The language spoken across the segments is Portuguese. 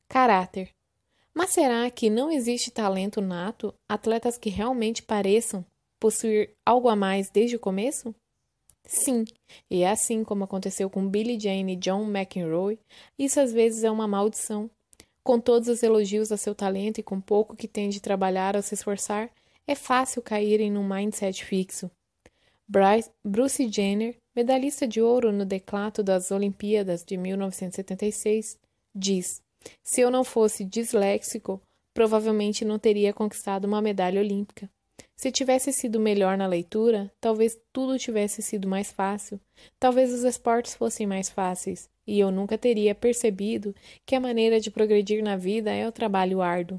Caráter. Mas será que não existe talento nato, atletas que realmente pareçam possuir algo a mais desde o começo? Sim, e é assim como aconteceu com Billie Jean e John McEnroe, isso às vezes é uma maldição. Com todos os elogios a seu talento e com pouco que tem de trabalhar ou se esforçar, é fácil cair em um mindset fixo. Bruce Jenner, medalhista de ouro no declato das Olimpíadas de 1976, diz: se eu não fosse disléxico, provavelmente não teria conquistado uma medalha olímpica. Se tivesse sido melhor na leitura, talvez tudo tivesse sido mais fácil, talvez os esportes fossem mais fáceis, e eu nunca teria percebido que a maneira de progredir na vida é o trabalho árduo.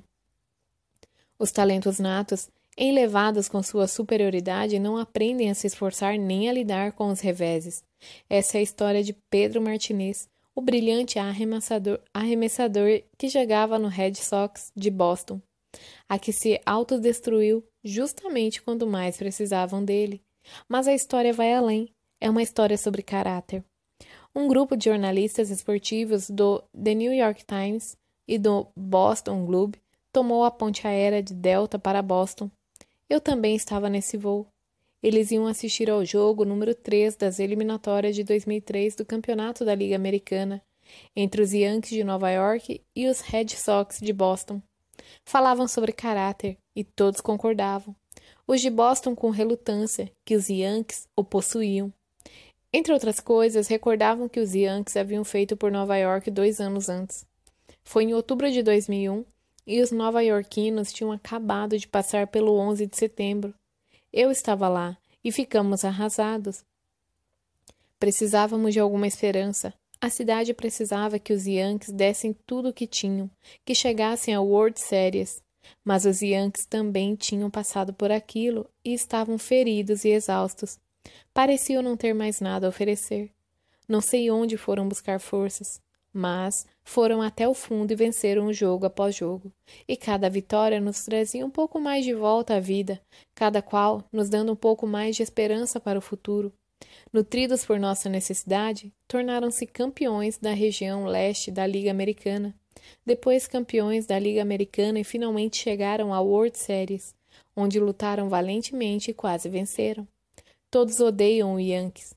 Os talentos natos, enlevados com sua superioridade, não aprendem a se esforçar nem a lidar com os reveses. Essa é a história de Pedro Martinez, o brilhante arremessador que jogava no Red Sox de Boston, a que se autodestruiu justamente quando mais precisavam dele. Mas a história vai além. É uma história sobre caráter. Um grupo de jornalistas esportivos do The New York Times e do Boston Globe tomou a ponte aérea de Delta para Boston. Eu também estava nesse voo. Eles iam assistir ao jogo número 3 das eliminatórias de 2003 do Campeonato da Liga Americana, entre os Yankees de Nova York e os Red Sox de Boston. Falavam sobre caráter e todos concordavam. Os de Boston com relutância, que os Yankees o possuíam. Entre outras coisas, recordavam que os Yankees haviam feito por Nova York 2 anos antes. Foi em outubro de 2001 e os nova-iorquinos tinham acabado de passar pelo 11 de setembro. Eu estava lá e ficamos arrasados. Precisávamos de alguma esperança. A cidade precisava que os Yankees dessem tudo o que tinham, que chegassem à World Series. Mas os Yankees também tinham passado por aquilo e estavam feridos e exaustos. Pareciam não ter mais nada a oferecer. Não sei onde foram buscar forças, mas foram até o fundo e venceram o jogo após jogo. E cada vitória nos trazia um pouco mais de volta à vida, cada qual nos dando um pouco mais de esperança para o futuro. Nutridos por nossa necessidade, tornaram-se campeões da região leste da Liga Americana, depois campeões da Liga Americana e finalmente chegaram à World Series, onde lutaram valentemente e quase venceram. Todos odeiam o Yankees.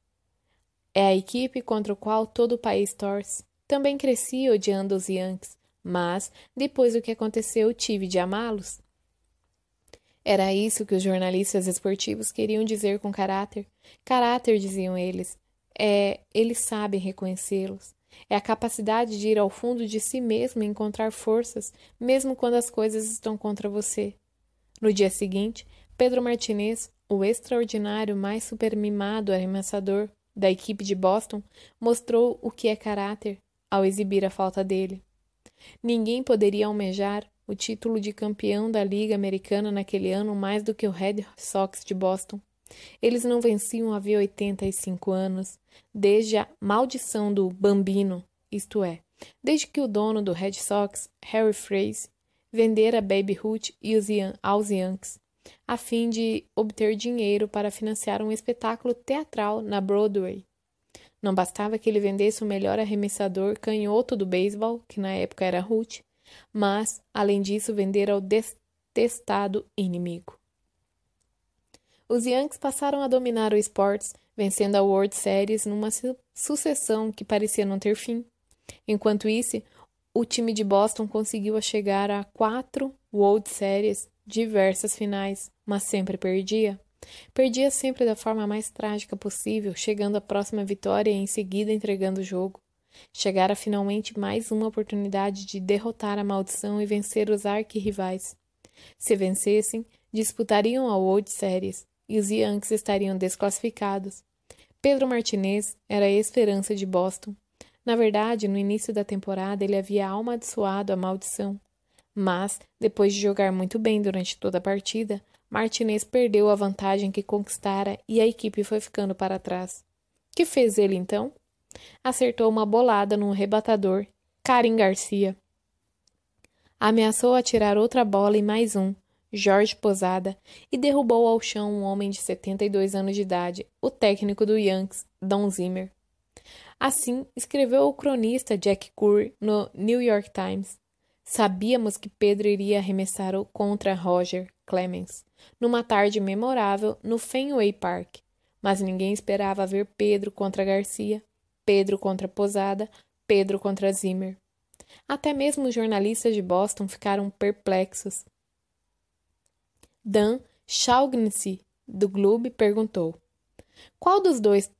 É a equipe contra a qual todo o país torce. Também cresci odiando os Yankees, mas, depois do que aconteceu, tive de amá-los. Era isso que os jornalistas esportivos queriam dizer com caráter. Caráter, diziam eles, eles sabem reconhecê-los. É a capacidade de ir ao fundo de si mesmo e encontrar forças, mesmo quando as coisas estão contra você. No dia seguinte, Pedro Martinez, o extraordinário, mais supermimado arremessador da equipe de Boston, mostrou o que é caráter ao exibir a falta dele. Ninguém poderia almejar o título de campeão da Liga Americana naquele ano mais do que o Red Sox de Boston. Eles não venciam havia 85 anos, desde a maldição do Bambino, isto é, desde que o dono do Red Sox, Harry Freese, vendera Babe Ruth aos Yankees, a fim de obter dinheiro para financiar um espetáculo teatral na Broadway. Não bastava que ele vendesse o melhor arremessador canhoto do beisebol, que na época era Ruth, mas, além disso, vendera ao detestado inimigo. Os Yankees passaram a dominar o esportes, vencendo a World Series numa sucessão que parecia não ter fim. Enquanto isso, o time de Boston conseguiu chegar a 4 World Series, diversas finais, mas sempre perdia. Perdia sempre da forma mais trágica possível, chegando à próxima vitória e em seguida entregando o jogo. Chegara finalmente mais uma oportunidade de derrotar a maldição e vencer os arquirrivais. Se vencessem, disputariam a World Series e os Yankees estariam desclassificados. Pedro Martinez era a esperança de Boston. Na verdade, no início da temporada ele havia amaldiçoado a maldição. Mas, depois de jogar muito bem durante toda a partida, Martinez perdeu a vantagem que conquistara e a equipe foi ficando para trás. Que fez ele então? Acertou uma bolada no rebatador, Karim Garcia. Ameaçou atirar outra bola e mais um, Jorge Posada, e derrubou ao chão um homem de 72 anos de idade, o técnico do Yankees, Don Zimmer. Assim, escreveu o cronista Jack Curry no New York Times. Sabíamos que Pedro iria arremessar contra Roger Clemens, numa tarde memorável no Fenway Park, mas ninguém esperava ver Pedro contra Garcia, Pedro contra Posada, Pedro contra Zimmer. Até mesmo os jornalistas de Boston ficaram perplexos. Dan Shaughnessy, do Globe, perguntou: Qual dos dois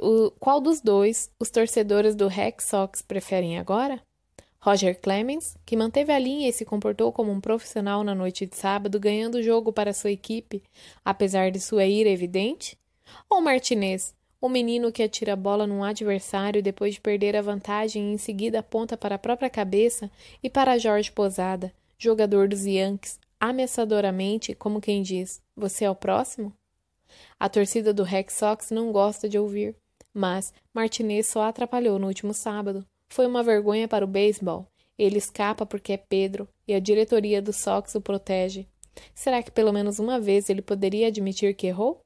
os torcedores do Red Sox preferem agora? Roger Clemens, que manteve a linha e se comportou como um profissional na noite de sábado, ganhando o jogo para sua equipe, apesar de sua ira evidente? Ou Martinez, o menino que atira a bola num adversário depois de perder a vantagem e em seguida aponta para a própria cabeça e para Jorge Posada, jogador dos Yankees, ameaçadoramente, como quem diz, você é o próximo? A torcida do Red Sox não gosta de ouvir, mas Martinez só atrapalhou no último sábado. Foi uma vergonha para o beisebol. Ele escapa porque é Pedro e a diretoria do Sox o protege. Será que pelo menos uma vez ele poderia admitir que errou?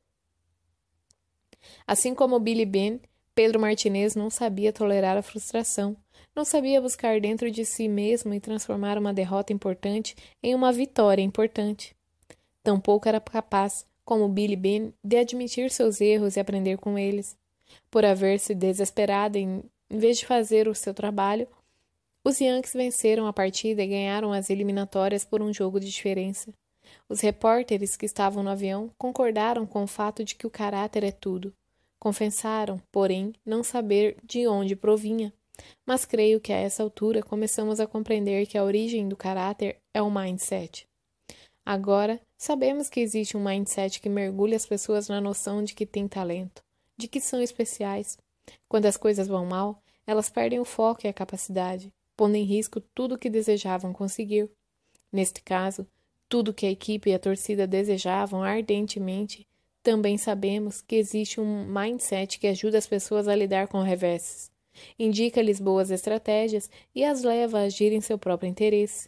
Assim como Billy Beane, Pedro Martinez não sabia tolerar a frustração. Não sabia buscar dentro de si mesmo e transformar uma derrota importante em uma vitória importante. Tampouco era capaz, como Billy Beane, de admitir seus erros e aprender com eles. Por haver-se desesperado em vez de fazer o seu trabalho, os Yankees venceram a partida e ganharam as eliminatórias por um jogo de diferença. Os repórteres que estavam no avião concordaram com o fato de que o caráter é tudo. Confessaram, porém, não saber de onde provinha. Mas creio que a essa altura começamos a compreender que a origem do caráter é o mindset. Agora, sabemos que existe um mindset que mergulha as pessoas na noção de que têm talento, de que são especiais. Quando as coisas vão mal, elas perdem o foco e a capacidade, pondo em risco tudo o que desejavam conseguir. Neste caso, tudo o que a equipe e a torcida desejavam ardentemente, também sabemos que existe um mindset que ajuda as pessoas a lidar com reveses, indica-lhes boas estratégias e as leva a agir em seu próprio interesse.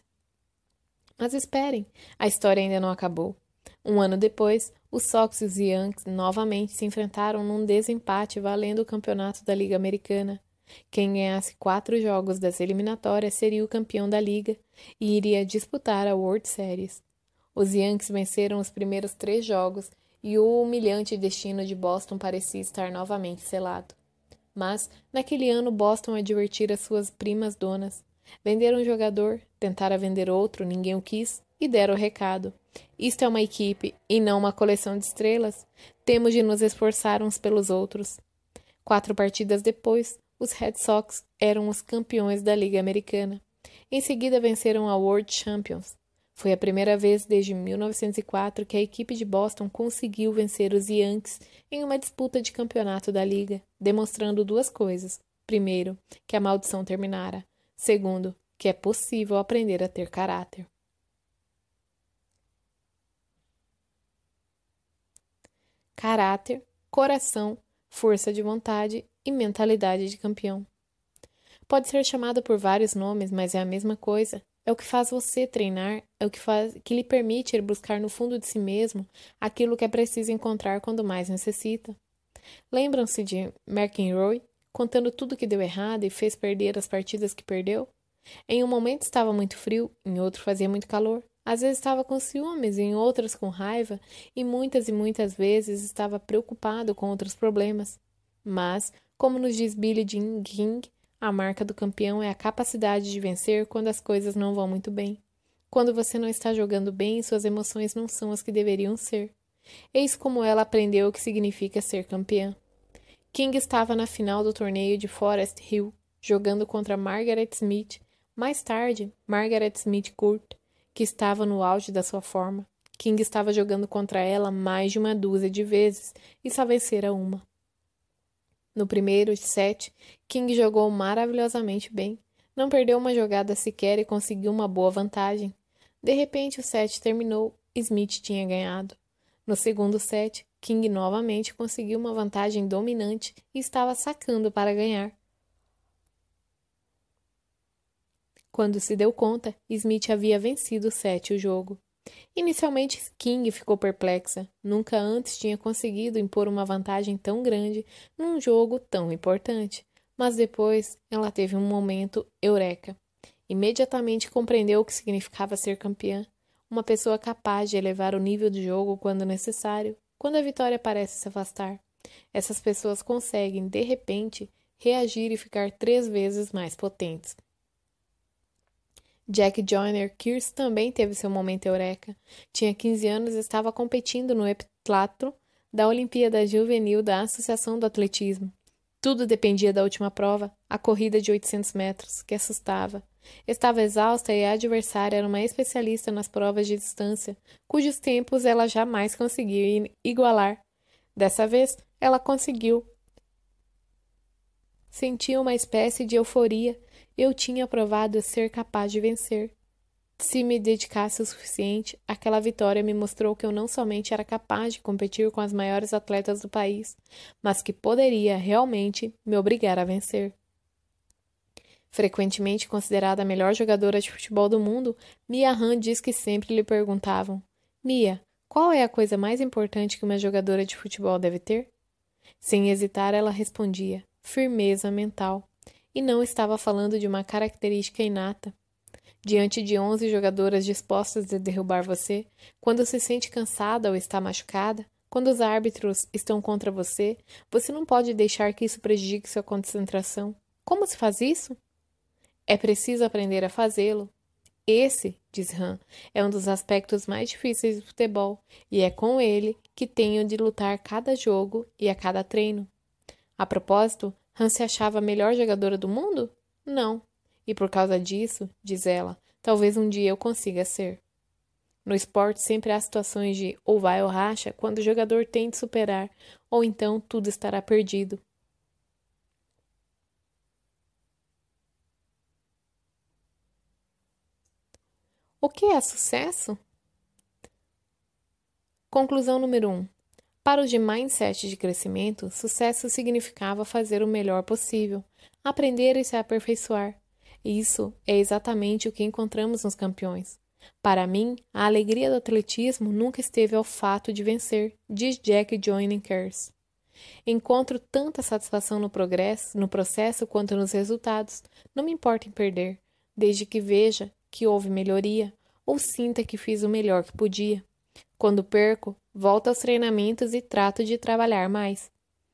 Mas esperem, a história ainda não acabou. Um ano depois, os Sox e os Yankees novamente se enfrentaram num desempate valendo o campeonato da Liga Americana. Quem ganhasse 4 jogos das eliminatórias seria o campeão da Liga e iria disputar a World Series. Os Yankees venceram os primeiros 3 jogos e o humilhante destino de Boston parecia estar novamente selado. Mas, naquele ano, Boston advertira suas primas donas. Venderam um jogador, tentaram vender outro, ninguém o quis, e deram o recado. Isto é uma equipe, e não uma coleção de estrelas. Temos de nos esforçar uns pelos outros. 4 partidas depois, os Red Sox eram os campeões da Liga Americana. Em seguida venceram a World Champions. Foi a primeira vez desde 1904 que a equipe de Boston conseguiu vencer os Yankees em uma disputa de campeonato da Liga, demonstrando 2 coisas. Primeiro, que a maldição terminara. Segundo, que é possível aprender a ter caráter. Caráter, coração, força de vontade e mentalidade de campeão. Pode ser chamado por vários nomes, mas é a mesma coisa. É o que faz você treinar, é o que lhe permite ir buscar no fundo de si mesmo aquilo que é preciso encontrar quando mais necessita. Lembram-se de McEnroe, contando tudo que deu errado e fez perder as partidas que perdeu? Em um momento estava muito frio, em outro fazia muito calor. Às vezes estava com ciúmes, em outras com raiva, e muitas vezes estava preocupado com outros problemas. Mas, como nos diz Billie Jean King, a marca do campeão é a capacidade de vencer quando as coisas não vão muito bem. Quando você não está jogando bem, suas emoções não são as que deveriam ser. Eis como ela aprendeu o que significa ser campeã. King estava na final do torneio de Forest Hill, jogando contra Margaret Smith. Mais tarde, Margaret Smith Court, que estava no auge da sua forma. King estava jogando contra ela mais de uma dúzia de vezes e só vencera uma. No primeiro set, King jogou maravilhosamente bem. Não perdeu uma jogada sequer e conseguiu uma boa vantagem. De repente, o set terminou. Smith tinha ganhado. No segundo set, King novamente conseguiu uma vantagem dominante e estava sacando para ganhar. Quando se deu conta, Smith havia vencido o set o jogo. Inicialmente, King ficou perplexa. Nunca antes tinha conseguido impor uma vantagem tão grande num jogo tão importante. Mas depois, ela teve um momento eureka. Imediatamente compreendeu o que significava ser campeã, uma pessoa capaz de elevar o nível do jogo quando necessário, quando a vitória parece se afastar. Essas pessoas conseguem, de repente, reagir e ficar 3 vezes mais potentes. Jack Joyner Kears também teve seu momento eureka. Tinha 15 anos e estava competindo no heptatlo da Olimpíada Juvenil da Associação do Atletismo. Tudo dependia da última prova, a corrida de 800 metros, que assustava. Estava exausta e a adversária era uma especialista nas provas de distância, cujos tempos ela jamais conseguiu igualar. Dessa vez, ela conseguiu. Sentia uma espécie de euforia. Eu tinha provado ser capaz de vencer. Se me dedicasse o suficiente, aquela vitória me mostrou que eu não somente era capaz de competir com as maiores atletas do país, mas que poderia realmente me obrigar a vencer. Frequentemente considerada a melhor jogadora de futebol do mundo, Mia Hamm diz que sempre lhe perguntavam: Mia, qual é a coisa mais importante que uma jogadora de futebol deve ter? Sem hesitar, ela respondia: firmeza mental. E não estava falando de uma característica inata. Diante de 11 jogadoras dispostas a derrubar você, quando se sente cansada ou está machucada, quando os árbitros estão contra você, você não pode deixar que isso prejudique sua concentração. Como se faz isso? É preciso aprender a fazê-lo. Esse, diz Hamm, é um dos aspectos mais difíceis do futebol, e é com ele que tenho de lutar cada jogo e a cada treino. A propósito, Hamm se achava a melhor jogadora do mundo? Não. E por causa disso, diz ela, talvez um dia eu consiga ser. No esporte sempre há situações de ou vai ou racha quando o jogador tenta superar, ou então tudo estará perdido. O que é sucesso? Conclusão número 1. Para os de mindset de crescimento, sucesso significava fazer o melhor possível, aprender e se aperfeiçoar. Isso é exatamente o que encontramos nos campeões. Para mim, a alegria do atletismo nunca esteve ao fato de vencer, diz Jack Joyner Kears. Encontro tanta satisfação no processo quanto nos resultados. Não me importa em perder, desde que veja que houve melhoria ou sinta que fiz o melhor que podia. Quando perco, volto aos treinamentos e trato de trabalhar mais.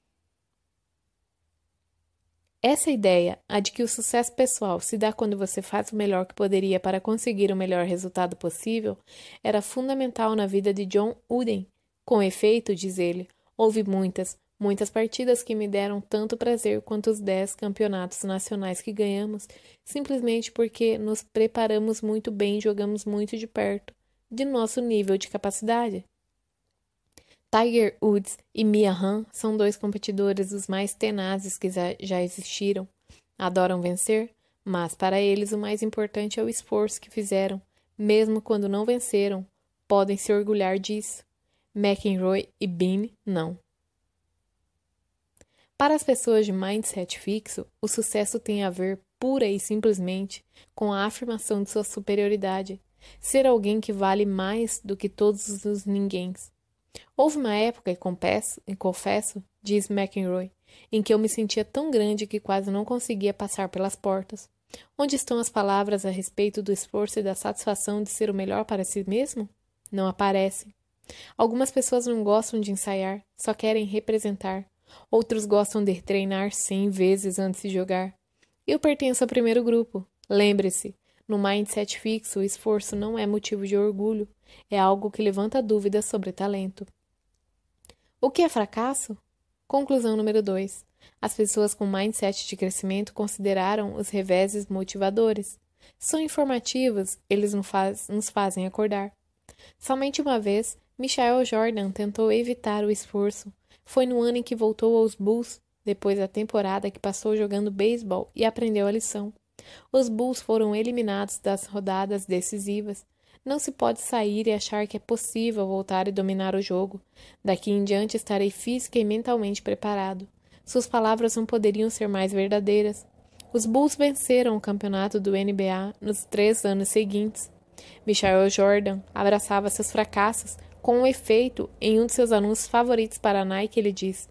Essa ideia, a de que o sucesso pessoal se dá quando você faz o melhor que poderia para conseguir o melhor resultado possível, era fundamental na vida de John Wooden. Com efeito, diz ele, houve muitas partidas que me deram tanto prazer quanto os 10 campeonatos nacionais que ganhamos, simplesmente porque nos preparamos muito bem e jogamos muito de perto, de nosso nível de capacidade. Tiger Woods e Mia Hamm são 2 competidores dos mais tenazes que já existiram. Adoram vencer, mas para eles o mais importante é o esforço que fizeram, mesmo quando não venceram. Podem se orgulhar disso. McEnroe e Bean não. Para as pessoas de mindset fixo, o sucesso tem a ver pura e simplesmente com a afirmação de sua superioridade, ser alguém que vale mais do que todos os ninguéms. Houve uma época, e confesso, diz McEnroe, em que eu me sentia tão grande que quase não conseguia passar pelas portas. Onde estão as palavras a respeito do esforço e da satisfação de ser o melhor para si mesmo? Não aparecem. Algumas pessoas não gostam de ensaiar, só querem representar. Outros gostam de treinar 100 vezes antes de jogar. Eu pertenço ao primeiro grupo. Lembre-se, no mindset fixo, o esforço não é motivo de orgulho, é algo que levanta dúvidas sobre talento. O que é fracasso? Conclusão número 2. As pessoas com mindset de crescimento consideraram os reveses motivadores. São informativos, eles nos fazem acordar. Somente uma vez, Michael Jordan tentou evitar o esforço. Foi no ano em que voltou aos Bulls, depois da temporada que passou jogando beisebol e aprendeu a lição. Os Bulls foram eliminados das rodadas decisivas. Não se pode sair e achar que é possível voltar e dominar o jogo. Daqui em diante estarei física e mentalmente preparado. Suas palavras não poderiam ser mais verdadeiras. Os Bulls venceram o campeonato do NBA nos 3 anos seguintes. Michael Jordan abraçava seus fracassos. Com efeito, em um de seus anúncios favoritos para a Nike, ele diz: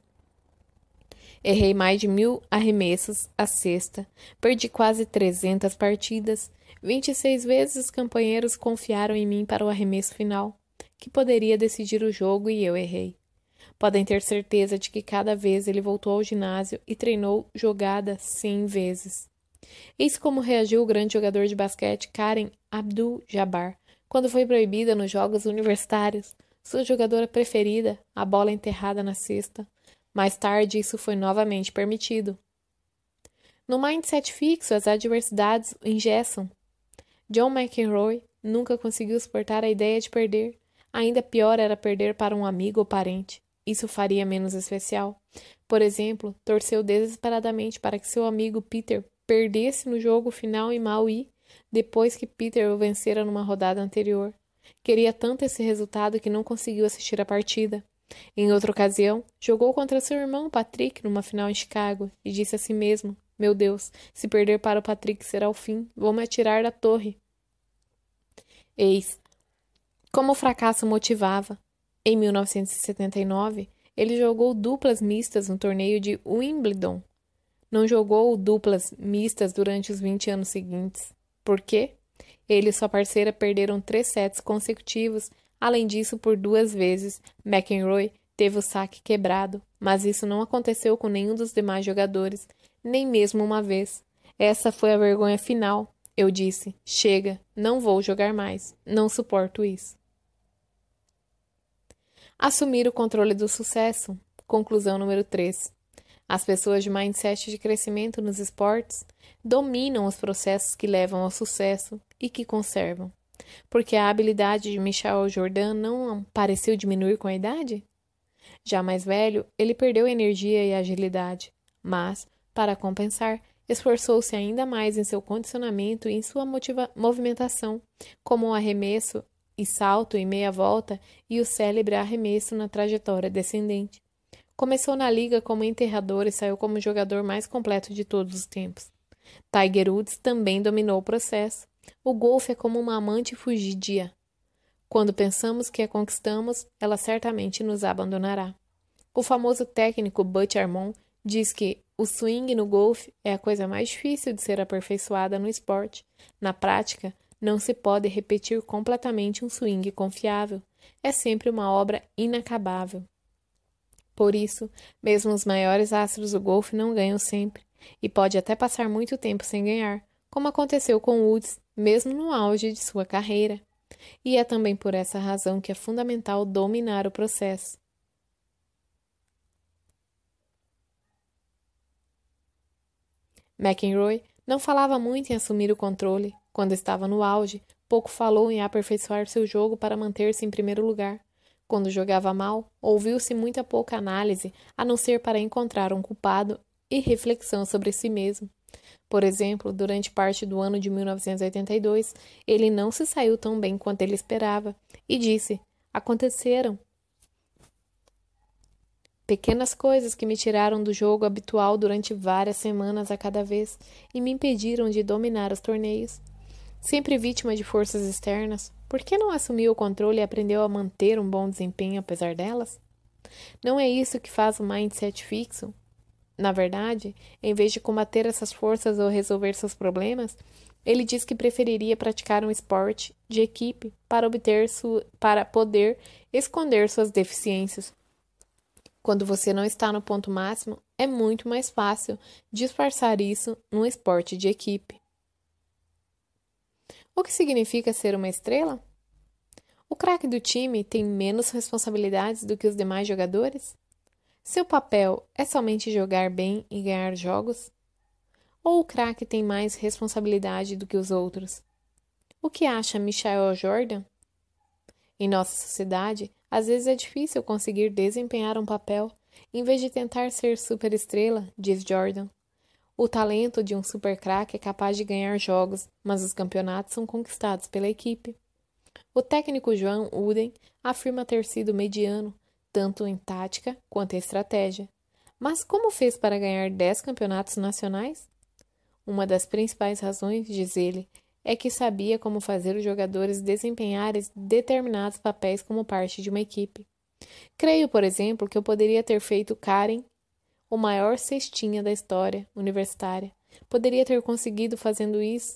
errei mais de 1000 arremessos à cesta, perdi quase 300 partidas, 26 vezes os companheiros confiaram em mim para o arremesso final, que poderia decidir o jogo, e eu errei. Podem ter certeza de que cada vez ele voltou ao ginásio e treinou jogada 100 vezes. Eis como reagiu o grande jogador de basquete Karen Abdul-Jabbar quando foi proibida nos jogos universitários, sua jogadora preferida, a bola enterrada na cesta. Mais tarde, isso foi novamente permitido. No mindset fixo, as adversidades o engessam. John McEnroe nunca conseguiu suportar a ideia de perder. Ainda pior era perder para um amigo ou parente. Isso faria menos especial. Por exemplo, torceu desesperadamente para que seu amigo Peter perdesse no jogo final em Maui, depois que Peter o vencera numa rodada anterior. Queria tanto esse resultado que não conseguiu assistir a partida. Em outra ocasião, jogou contra seu irmão Patrick numa final em Chicago e disse a si mesmo: meu Deus, se perder para o Patrick será o fim, vou me atirar da torre. Eis como o fracasso motivava. Em 1979, ele jogou duplas mistas no torneio de Wimbledon. Não jogou duplas mistas durante os 20 anos seguintes. Por quê? Ele e sua parceira perderam 3 sets consecutivos. Além disso, por 2 vezes, McEnroe teve o saque quebrado, mas isso não aconteceu com nenhum dos demais jogadores, nem mesmo uma vez. Essa foi a vergonha final. Eu disse: chega, não vou jogar mais, não suporto isso. Assumir o controle do sucesso. Conclusão número 3. As pessoas de mindset de crescimento nos esportes dominam os processos que levam ao sucesso e que conservam. Porque a habilidade de Michael Jordan não pareceu diminuir com a idade? Já mais velho, ele perdeu energia e agilidade, mas, para compensar, esforçou-se ainda mais em seu condicionamento e em sua movimentação, como o arremesso e salto em meia volta e o célebre arremesso na trajetória descendente. Começou na liga como enterrador e saiu como o jogador mais completo de todos os tempos. Tiger Woods também dominou o processo. O golfe é como uma amante fugidia. Quando pensamos que a conquistamos, ela certamente nos abandonará. O famoso técnico Butch Harmon diz que o swing no golfe é a coisa mais difícil de ser aperfeiçoada no esporte. Na prática, não se pode repetir completamente um swing confiável. É sempre uma obra inacabável. Por isso, mesmo os maiores astros do golfe não ganham sempre, e pode até passar muito tempo sem ganhar, como aconteceu com Woods, mesmo no auge de sua carreira. E é também por essa razão que é fundamental dominar o processo. McEnroe não falava muito em assumir o controle. Quando estava no auge, pouco falou em aperfeiçoar seu jogo para manter-se em primeiro lugar. Quando jogava mal, ouviu-se muita pouca análise, a não ser para encontrar um culpado e reflexão sobre si mesmo. Por exemplo, durante parte do ano de 1982, ele não se saiu tão bem quanto ele esperava e disse: aconteceram pequenas coisas que me tiraram do jogo habitual durante várias semanas a cada vez e me impediram de dominar os torneios. Sempre vítima de forças externas, por que não assumiu o controle e aprendeu a manter um bom desempenho apesar delas? Não é isso que faz o mindset fixo? Na verdade, em vez de combater essas forças ou resolver seus problemas, ele diz que preferiria praticar um esporte de equipe para poder esconder suas deficiências. Quando você não está no ponto máximo, é muito mais fácil disfarçar isso num esporte de equipe. O que significa ser uma estrela? O craque do time tem menos responsabilidades do que os demais jogadores? Seu papel é somente jogar bem e ganhar jogos? Ou o craque tem mais responsabilidade do que os outros? O que acha Michael Jordan? Em nossa sociedade, às vezes é difícil conseguir desempenhar um papel, em vez de tentar ser superestrela, diz Jordan. O talento de um super craque é capaz de ganhar jogos, mas os campeonatos são conquistados pela equipe. O técnico Joan Wooden afirma ter sido mediano, tanto em tática quanto em estratégia. Mas como fez para ganhar 10 campeonatos nacionais? Uma das principais razões, diz ele, é que sabia como fazer os jogadores desempenharem determinados papéis como parte de uma equipe. Creio, por exemplo, que eu poderia ter feito Karen o maior cestinha da história universitária. Poderia ter conseguido fazendo isso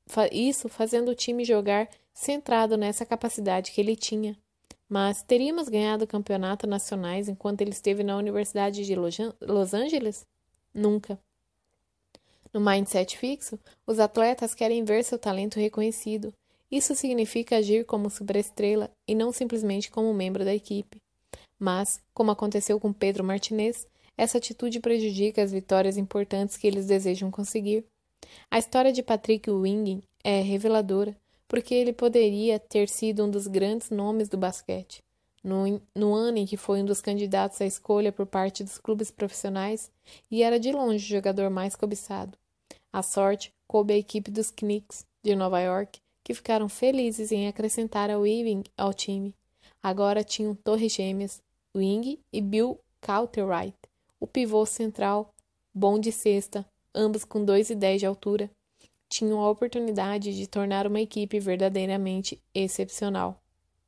isso fazendo o time jogar centrado nessa capacidade que ele tinha. Mas teríamos ganhado campeonatos nacionais enquanto ele esteve na Universidade de Los Angeles? Nunca. No mindset fixo, os atletas querem ver seu talento reconhecido. Isso significa agir como superestrela e não simplesmente como membro da equipe. Mas, como aconteceu com Pedro Martinez, essa atitude prejudica as vitórias importantes que eles desejam conseguir. A história de Patrick Ewing é reveladora, porque ele poderia ter sido um dos grandes nomes do basquete. No ano em que foi um dos candidatos à escolha por parte dos clubes profissionais e era de longe o jogador mais cobiçado. A sorte coube à equipe dos Knicks de Nova York, que ficaram felizes em acrescentar a Ewing ao time. Agora tinham torres gêmeas, Ewing e Bill Cartwright, o pivô central, bom de cesta, ambos com 2,10 de altura, tinham a oportunidade de tornar uma equipe verdadeiramente excepcional.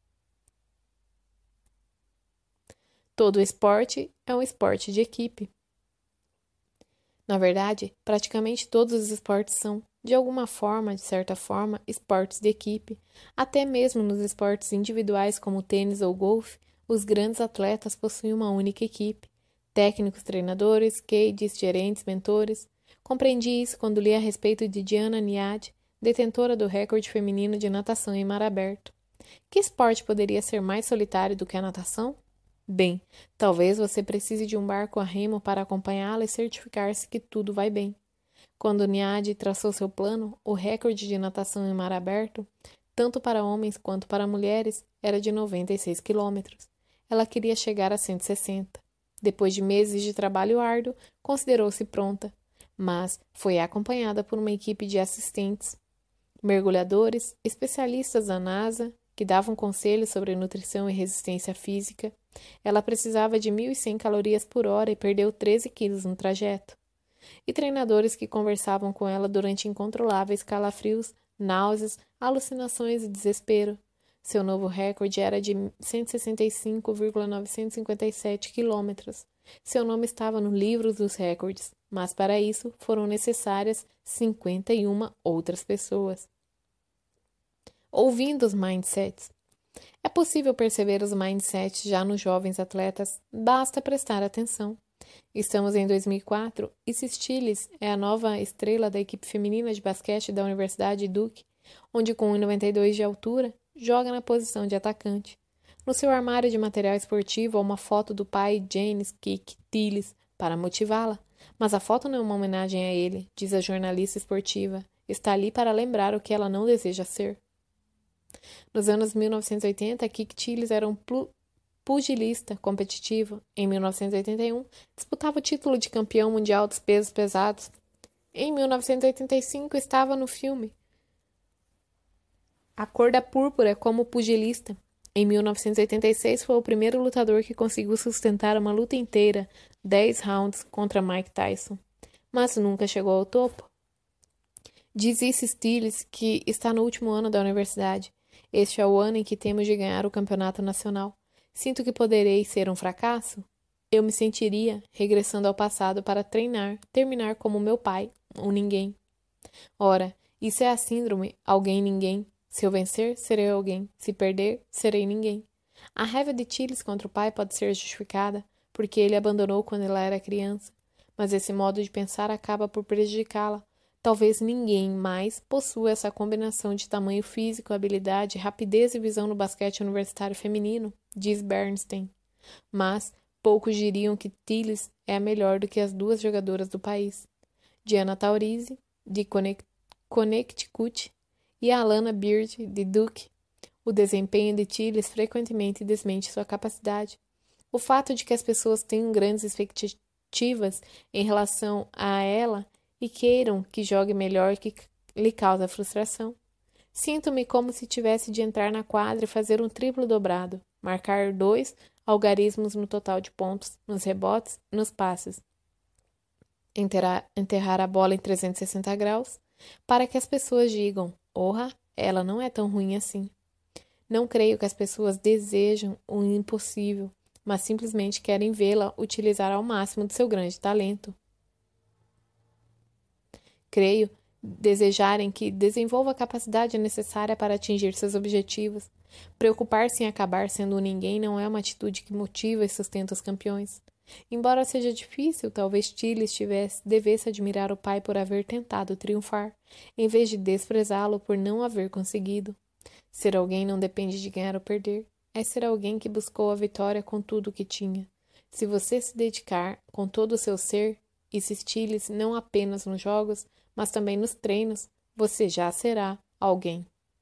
Todo esporte é um esporte de equipe. Na verdade, praticamente todos os esportes são, de alguma forma, de certa forma, esportes de equipe. Até mesmo nos esportes individuais como tênis ou golfe, os grandes atletas possuem uma única equipe. Técnicos, treinadores, coaches, gerentes, mentores. Compreendi isso quando li a respeito de Diana Niad, detentora do recorde feminino de natação em mar aberto. Que esporte poderia ser mais solitário do que a natação? Bem, talvez você precise de um barco a remo para acompanhá-la e certificar-se que tudo vai bem. Quando Niad traçou seu plano, o recorde de natação em mar aberto, tanto para homens quanto para mulheres, era de 96 quilômetros. Ela queria chegar a 160. Depois de meses de trabalho árduo, considerou-se pronta, mas foi acompanhada por uma equipe de assistentes, mergulhadores, especialistas da NASA, que davam conselhos sobre nutrição e resistência física. Ela precisava de 1.100 calorias por hora e perdeu 13 quilos no trajeto. E treinadores que conversavam com ela durante incontroláveis calafrios, náuseas, alucinações e desespero. Seu novo recorde era de 165,957 quilômetros. Seu nome estava no livro dos recordes, mas para isso foram necessárias 51 outras pessoas. Ouvindo os mindsets. É possível perceber os mindsets já nos jovens atletas, basta prestar atenção. Estamos em 2004 e Stiles é a nova estrela da equipe feminina de basquete da Universidade Duke, onde com 1,92 de altura, joga na posição de atacante. No seu armário de material esportivo há uma foto do pai James Kick Tillis para motivá-la, mas a foto não é uma homenagem a ele, diz a jornalista esportiva. Está ali para lembrar o que ela não deseja ser. Nos anos 1980, Kick Tillis era um pugilista competitivo. Em 1981, disputava o título de campeão mundial dos pesos pesados. Em 1985, estava no filme A Cor da Púrpura como pugilista. Em 1986, foi o primeiro lutador que conseguiu sustentar uma luta inteira, 10 rounds, contra Mike Tyson. Mas nunca chegou ao topo. Diz Stiles que está no último ano da universidade. Este é o ano em que temos de ganhar o campeonato nacional. Sinto que poderei ser um fracasso? Eu me sentiria regressando ao passado para terminar como meu pai, um ninguém. Ora, isso é a síndrome alguém-ninguém. Se eu vencer, serei alguém. Se perder, serei ninguém. A raiva de Tillis contra o pai pode ser justificada, porque ele abandonou quando ela era criança. Mas esse modo de pensar acaba por prejudicá-la. Talvez ninguém mais possua essa combinação de tamanho físico, habilidade, rapidez e visão no basquete universitário feminino, diz Bernstein. Mas poucos diriam que Tillis é melhor do que as duas jogadoras do país, Diana Taurasi, de Connecticut, e a Alana Beard, de Duke. O desempenho de Tillis frequentemente desmente sua capacidade. O fato de que as pessoas tenham grandes expectativas em relação a ela e queiram que jogue melhor que lhe causa frustração. Sinto-me como se tivesse de entrar na quadra e fazer um triplo dobrado, marcar 2 algarismos no total de pontos, nos rebotes e nos passes. Enterrar a bola em 360 graus, para que as pessoas digam, ela não é tão ruim assim. Não creio que as pessoas desejam o impossível, mas simplesmente querem vê-la utilizar ao máximo de seu grande talento. Creio desejarem que desenvolva a capacidade necessária para atingir seus objetivos. Preocupar-se em acabar sendo um ninguém não é uma atitude que motiva e sustenta os campeões. Embora seja difícil, talvez Tilly devesse admirar o pai por haver tentado triunfar, em vez de desprezá-lo por não haver conseguido. Ser alguém não depende de ganhar ou perder. É ser alguém que buscou a vitória com tudo o que tinha. Se você se dedicar com todo o seu ser, e se Tilly não apenas nos jogos, mas também nos treinos, você já será alguém.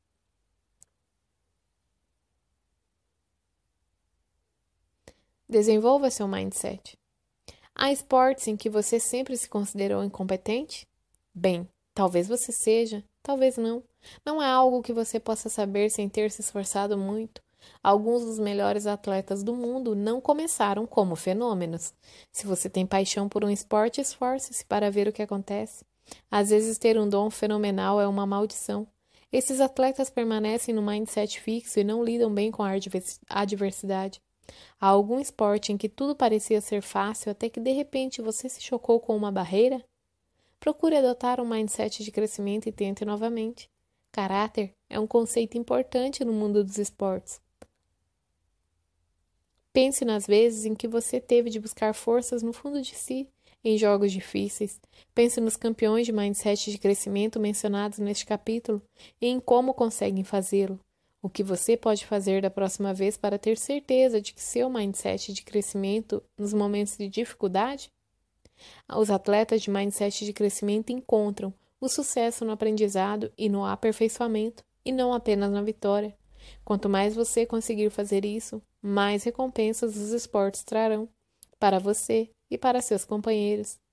Desenvolva seu mindset. Há esportes em que você sempre se considerou incompetente? Bem, talvez você seja, talvez não. Não é algo que você possa saber sem ter se esforçado muito. Alguns dos melhores atletas do mundo não começaram como fenômenos. Se você tem paixão por um esporte, esforce-se para ver o que acontece. Às vezes ter um dom fenomenal é uma maldição. Esses atletas permanecem no mindset fixo e não lidam bem com a adversidade. Há algum esporte em que tudo parecia ser fácil até que de repente você se chocou com uma barreira? Procure adotar um mindset de crescimento e tente novamente. Caráter é um conceito importante no mundo dos esportes. Pense nas vezes em que você teve de buscar forças no fundo de si, em jogos difíceis. Pense nos campeões de mindset de crescimento mencionados neste capítulo e em como conseguem fazê-lo. O que você pode fazer da próxima vez para ter certeza de que seu mindset de crescimento nos momentos de dificuldade? Os atletas de mindset de crescimento encontram o sucesso no aprendizado e no aperfeiçoamento, e não apenas na vitória. Quanto mais você conseguir fazer isso, mais recompensas os esportes trarão para você e para seus companheiros.